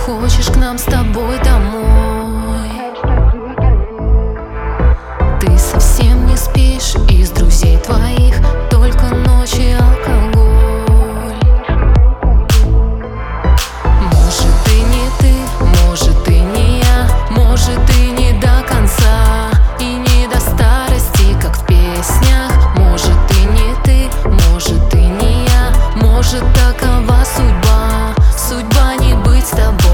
хочешь к нам с тобой домой. Ты совсем не спишь, из друзей твоих только ночи и алкоголь. Может, ты не ты, может, ты не я, может, ты не до конца и не до старости, как в песнях. Может, ты не ты, может, ты не я, может, такова судьба, судьба не быть с тобой.